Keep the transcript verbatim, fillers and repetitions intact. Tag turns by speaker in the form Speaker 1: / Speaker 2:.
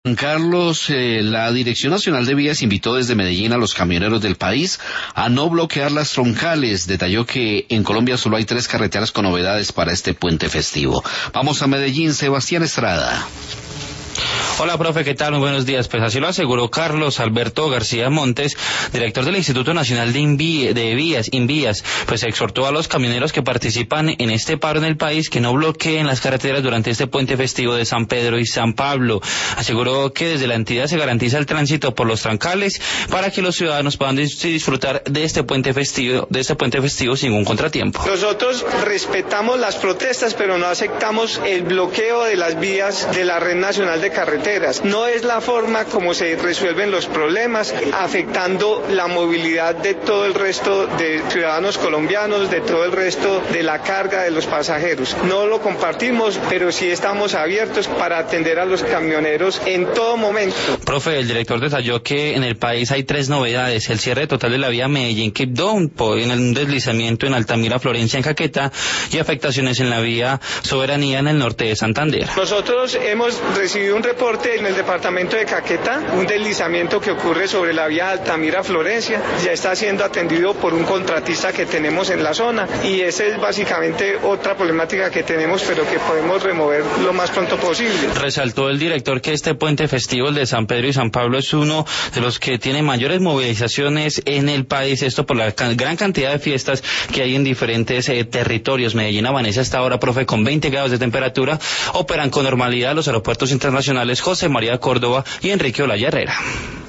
Speaker 1: Juan Carlos, eh, la Dirección Nacional de Vías invitó desde Medellín a los camioneros del país a no bloquear las troncales. Detalló que en Colombia solo hay tres carreteras con novedades para este puente festivo. Vamos a Medellín, Sebastián Estrada.
Speaker 2: Hola, profe, ¿qué tal? Muy buenos días. Pues así lo aseguró Carlos Alberto García Montes, director del Instituto Nacional de, Inví de Vías, Invías, pues exhortó a los camioneros que participan en este paro en el país que no bloqueen las carreteras durante este puente festivo de San Pedro y San Pablo. Aseguró que desde la entidad se garantiza el tránsito por los trancales para que los ciudadanos puedan dis disfrutar de este puente festivo, de este puente festivo sin ningún contratiempo.
Speaker 3: Nosotros respetamos las protestas, pero no aceptamos el bloqueo de las vías de la Red Nacional de Carreteras. No es la forma como se resuelven los problemas, afectando la movilidad de todo el resto de ciudadanos colombianos, de todo el resto de la carga de los pasajeros. No lo compartimos, pero sí estamos abiertos para atender a los camioneros en todo momento.
Speaker 2: Profe, el director detalló que en el país hay tres novedades: el cierre total de la vía Medellín-Quibdó, en un deslizamiento en Altamira, Florencia, en Caquetá, y afectaciones en la vía Soberanía en el norte de Santander.
Speaker 3: Nosotros hemos recibido un reporte en el departamento de Caquetá, un deslizamiento que ocurre sobre la vía Altamira-Florencia, ya está siendo atendido por un contratista que tenemos en la zona, y esa es básicamente otra problemática que tenemos, pero que podemos remover lo más pronto posible.
Speaker 2: Resaltó el director que este puente festivo, el de San Pedro y San Pablo, es uno de los que tiene mayores movilizaciones en el país, esto por la can gran cantidad de fiestas que hay en diferentes eh, territorios. Medellín amanece hasta ahora, profe, con veinte grados de temperatura, operan con normalidad los aeropuertos internacionales José María Córdoba y Enrique Olaya Herrera.